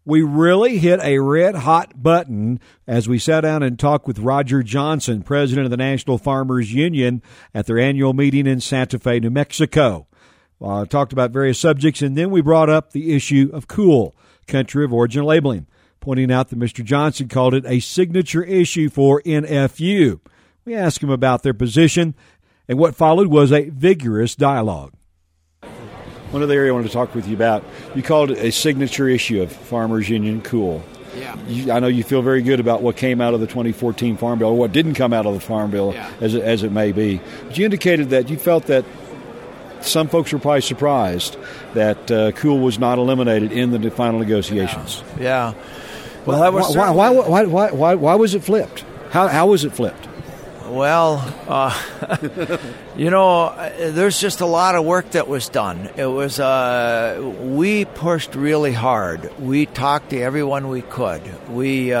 We really hit a red-hot button as we sat down and talked with Roger Johnson, president of the National Farmers Union, at their annual meeting in Santa Fe, New Mexico. Talked about various subjects, and then we brought up the issue of COOL, country of origin labeling, pointing out that Mr. Johnson called it a signature issue for NFU. We asked him about their position, and what followed was a vigorous dialogue. One other area I wanted to talk with you about, you called it a signature issue of Farmers Union COOL. Yeah. I know you feel very good about what came out of the 2014 Farm Bill, or what didn't come out of the Farm Bill, as it may be. But you indicated that you felt that some folks were probably surprised that COOL was not eliminated in the final negotiations. Yeah. Well, that was why was it flipped? How was it flipped? Well, there's just a lot of work that was done. It was we pushed really hard. We talked to everyone we could. We,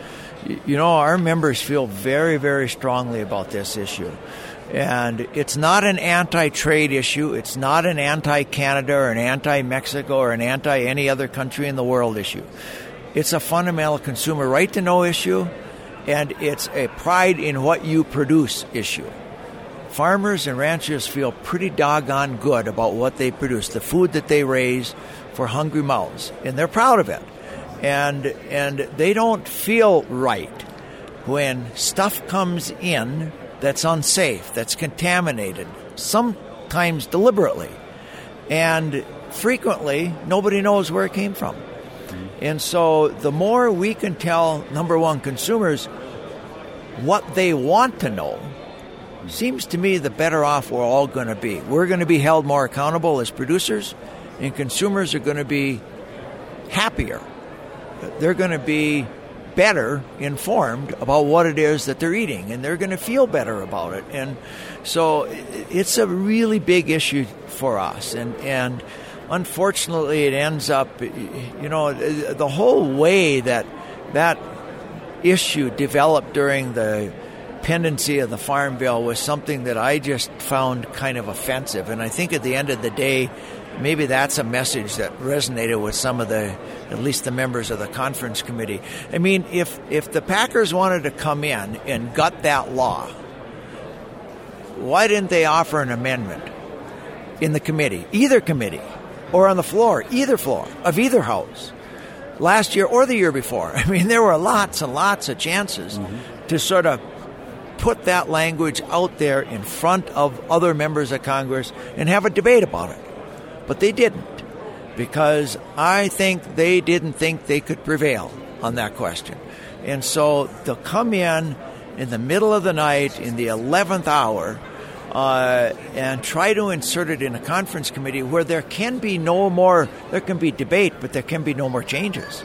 our members feel very, very strongly about this issue. And it's not an anti-trade issue. It's not an anti-Canada or an anti-Mexico or an anti-any other country in the world issue. It's a fundamental consumer right-to-know issue. And it's a pride in what you produce issue. Farmers and ranchers feel pretty doggone good about what they produce, the food that they raise for hungry mouths, and they're proud of it. And they don't feel right when stuff comes in that's unsafe, that's contaminated, sometimes deliberately, and frequently nobody knows where it came from. And so the more we can tell, number one, consumers what they want to know, seems to me the better off we're all going to be. We're going to be held more accountable as producers, and consumers are going to be happier. They're going to be better informed about what it is that they're eating, and they're going to feel better about it. And so it's a really big issue for us. And unfortunately, it ends up, the whole way that issue developed during the pendency of the Farm Bill was something that I just found kind of offensive. And I think at the end of the day, maybe that's a message that resonated with some of at least the members of the conference committee. I mean, if the Packers wanted to come in and gut that law, why didn't they offer an amendment in the committee, either committee, or on the floor, either floor of either house, last year or the year before? I mean, there were lots and lots of chances to sort of put that language out there in front of other members of Congress and have a debate about it. But they didn't, because I think they didn't think they could prevail on that question. And so they'll come in the middle of the night, in the 11th hour, and try to insert it in a conference committee where there can be debate, but there can be no more changes.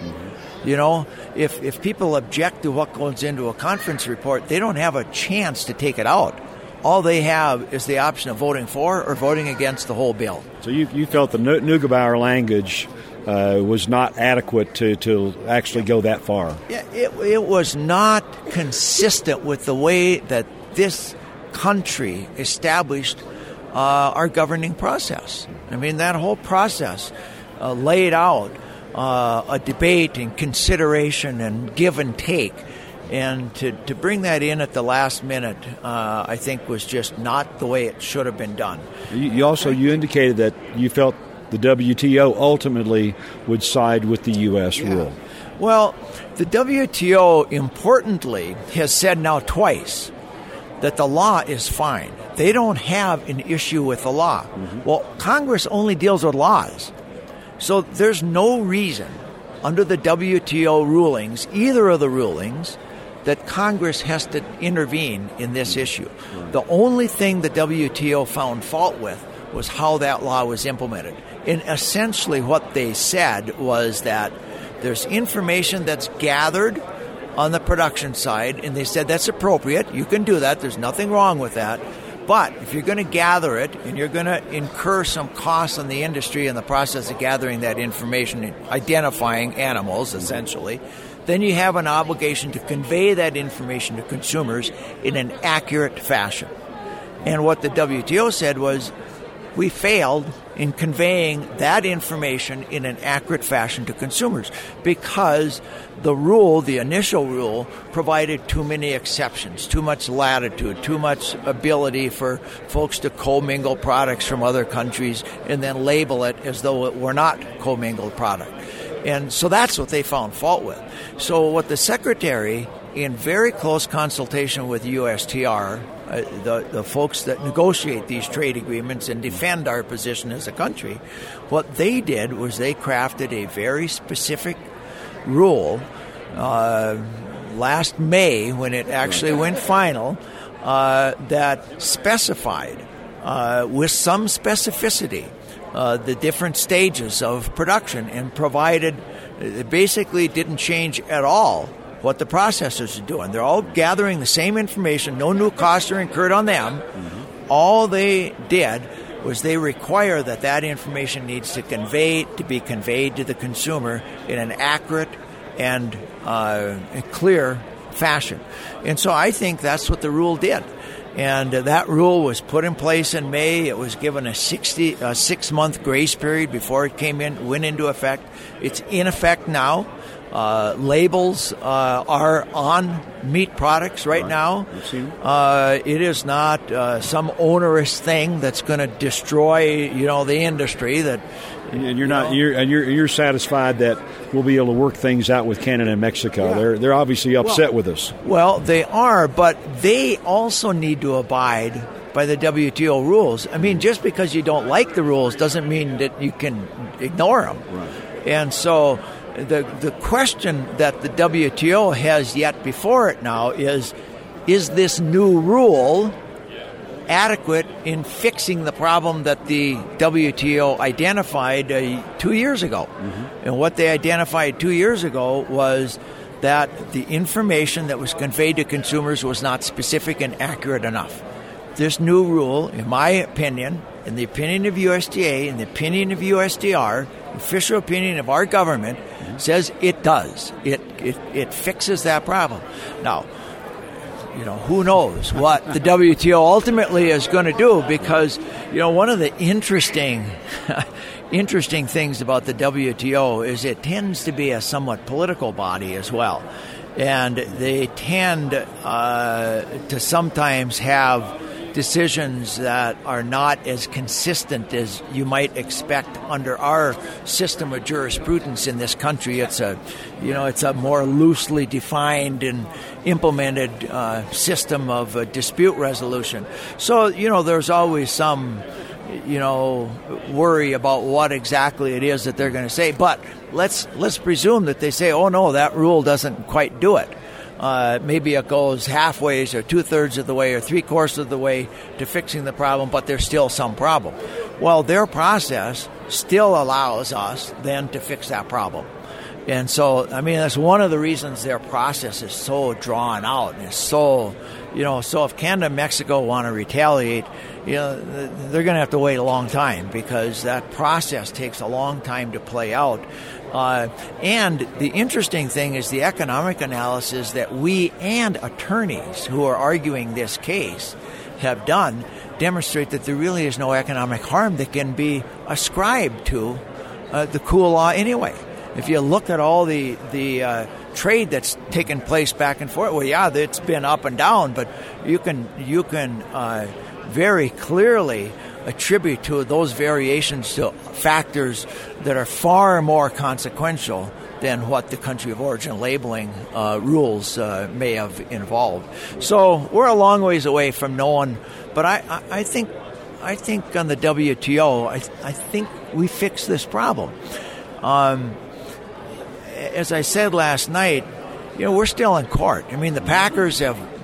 If people object to what goes into a conference report, they don't have a chance to take it out. All they have is the option of voting for or voting against the whole bill. So you felt the Neugebauer language was not adequate to actually go that far. Yeah, it was not consistent with the way that this country established our governing process. I mean, that whole process laid out a debate and consideration and give and take. And to bring that in at the last minute, I think, was just not the way it should have been done. You indicated that you felt the WTO ultimately would side with the U.S. rule. Well, the WTO, importantly, has said now twice that the law is fine. They don't have an issue with the law. Well, Congress only deals with laws. So there's no reason under the WTO rulings, either of the rulings, that Congress has to intervene in this issue. The only thing the WTO found fault with was how that law was implemented. And essentially what they said was that there's information that's gathered on the production side, and they said that's appropriate. You can do that. There's nothing wrong with that. But if you're going to gather it and you're going to incur some costs on the industry in the process of gathering that information and identifying animals, essentially, then you have an obligation to convey that information to consumers in an accurate fashion. And what the WTO said was, we failed in conveying that information in an accurate fashion to consumers because the initial rule, provided too many exceptions, too much latitude, too much ability for folks to commingle products from other countries and then label it as though it were not commingled product. And so that's what they found fault with. So what the Secretary, in very close consultation with USTR, the folks that negotiate these trade agreements and defend our position as a country, what they did was they crafted a very specific rule last May, when it actually went final, that specified with some specificity the different stages of production, and provided it basically didn't change at all what the processors are doing. They're all gathering the same information. No new costs are incurred on them. Mm-hmm. All they did was they require that information needs to be conveyed to the consumer in an accurate and a clear fashion. And so I think that's what the rule did. And that rule was put in place in May. It was given a 6-month grace period before it went into effect. It's in effect now. Labels are on meat products right now. It is not some onerous thing that's going to destroy, the industry. And you're satisfied that we'll be able to work things out with Canada and Mexico. Yeah. They're obviously upset with us. Well, they are, but they also need to abide by the WTO rules. I mean, just because you don't like the rules doesn't mean that you can ignore them. Right. And so the question that the WTO has yet before it now is this new rule adequate in fixing the problem that the WTO identified 2 years ago? Mm-hmm. And what they identified 2 years ago was that the information that was conveyed to consumers was not specific and accurate enough. This new rule, in my opinion, in the opinion of USDA, in the opinion of USTR, official opinion of our government, says it does. It fixes that problem. Now, who knows what the WTO ultimately is going to do, because, one of the interesting things about the WTO is it tends to be a somewhat political body as well. And they tend to sometimes have decisions that are not as consistent as you might expect under our system of jurisprudence in this country. It's a more loosely defined and implemented system of dispute resolution. So, there's always some, worry about what exactly it is that they're going to say. But let's presume that they say, oh no, that rule doesn't quite do it. Maybe it goes halfway or 2/3 of the way or 3/4 of the way to fixing the problem, but there's still some problem. Well, their process still allows us then to fix that problem. And so, that's one of the reasons their process is so drawn out and is so, so if Canada and Mexico want to retaliate, they're going to have to wait a long time, because that process takes a long time to play out. And the interesting thing is the economic analysis that we and attorneys who are arguing this case have done demonstrate that there really is no economic harm that can be ascribed to the CUA law anyway. If you look at all the trade that's taken place back and forth, well, yeah, it's been up and down, but you can very clearly attribute to those variations to factors that are far more consequential than what the country of origin labeling rules may have involved. So we're a long ways away from knowing, but I think on the WTO, I think we fixed this problem. As I said last night, we're still in court. The Packers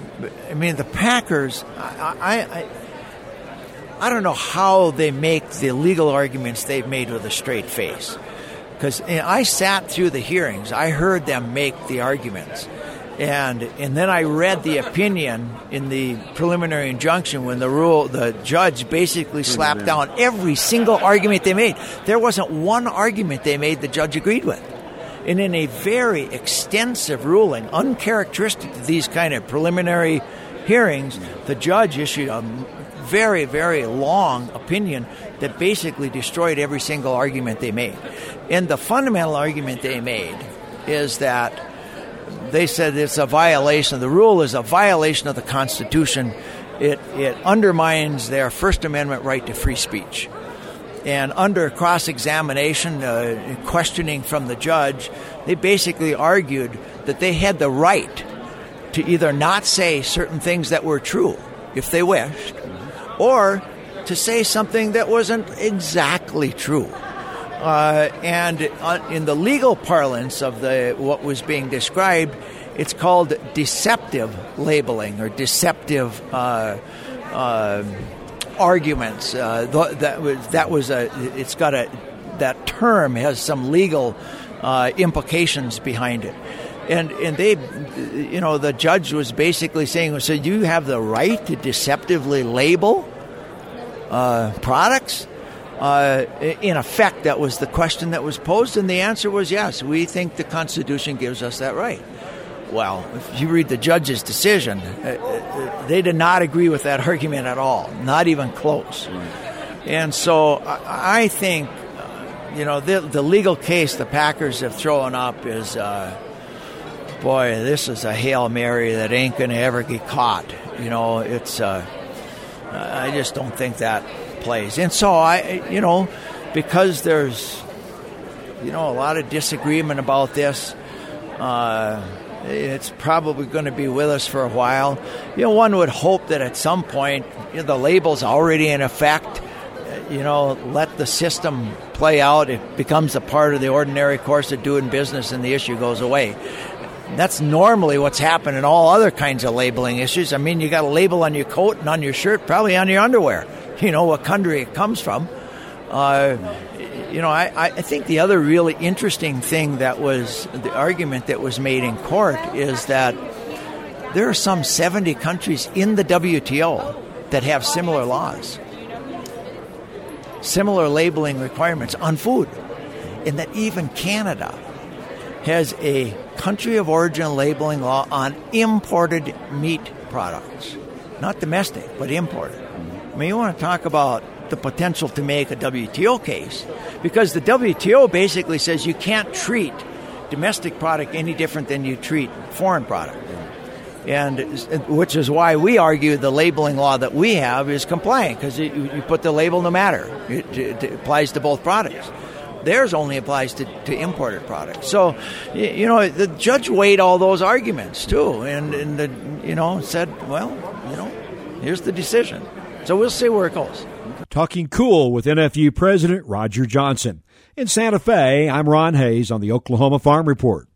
I don't know how they make the legal arguments they've made with a straight face. Because I sat through the hearings. I heard them make the arguments. And then I read the opinion in the preliminary injunction when the judge basically slapped down every single argument they made. There wasn't one argument they made the judge agreed with. And in a very extensive ruling, uncharacteristic to these kind of preliminary hearings, the judge issued a very, very long opinion that basically destroyed every single argument they made. And the fundamental argument they made is that they said it's a violation. The rule is a violation of the Constitution. It undermines their First Amendment right to free speech. And under cross-examination, questioning from the judge, they basically argued that they had the right to either not say certain things that were true, if they wished, or to say something that wasn't exactly true. And in the legal parlance of what was being described, it's called deceptive labeling or deceptive arguments. That term has some legal implications behind it. And they, the judge was basically saying, so you have the right to deceptively label products? In effect, that was the question that was posed, and the answer was yes, we think the Constitution gives us that right. Well, if you read the judge's decision, they did not agree with that argument at all, not even close. And so I think, the legal case the Packers have thrown up is, boy, this is a Hail Mary that ain't going to ever get caught. I just don't think that plays. And so because there's, a lot of disagreement about this, it's probably going to be with us for a while. One would hope that at some point, the label's already in effect. Let the system play out. It becomes a part of the ordinary course of doing business, and the issue goes away. That's normally what's happened in all other kinds of labeling issues. I mean, you got a label on your coat and on your shirt, probably on your underwear. What country it comes from. I think the other really interesting thing that was the argument that was made in court is that there are some 70 countries in the WTO that have similar laws, similar labeling requirements on food, and that even Canada has a country of origin labeling law on imported meat products, not domestic, but imported. I mean, you want to talk about the potential to make a WTO case, because the WTO basically says you can't treat domestic product any different than you treat foreign product. And which is why we argue the labeling law that we have is compliant, because you put the label no matter. It applies to both products. Theirs only applies to imported products. So, the judge weighed all those arguments too, and said, well, here's the decision. So we'll see where it goes. Talking cool with NFU President Roger Johnson. In Santa Fe, I'm Ron Hayes on the Oklahoma Farm Report.